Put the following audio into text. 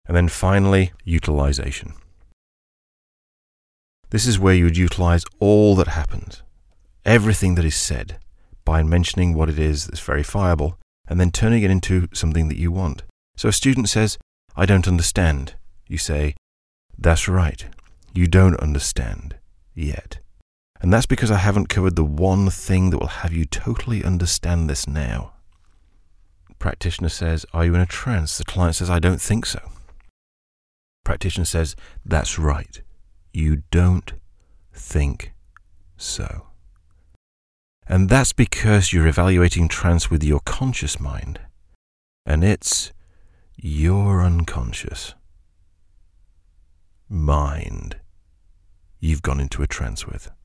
And then finally, utilization. This is where you would utilize all that happens, everything that is said, by mentioning what it is that's verifiable and then turning it into something that you want. So a student says, I don't understand. You say, that's right, you don't understand yet. And that's because I haven't covered the one thing that will have you totally understand this now. Practitioner says, are you in a trance? The client says, I don't think so. Practitioner says, that's right, you don't think so. And that's because you're evaluating trance with your conscious mind, and it's your unconscious mind you've gone into a trance with.